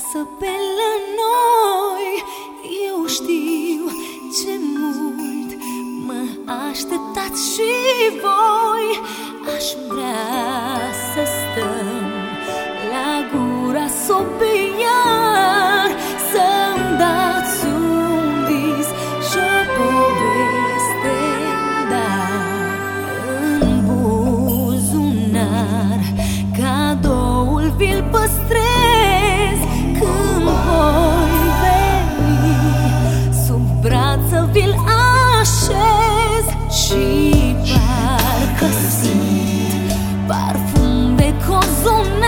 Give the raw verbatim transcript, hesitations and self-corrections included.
acasă pe la noi. Eu știu ce mult mă așteptați și voi. Aș vrea să stăm la gura Sopiar, să-mi dați un vis și o poveste, dar în buzunar cadoul vi-l păstrez. Când voi veni sub braț să vi-l așez și parcă simt parfum de cozonar.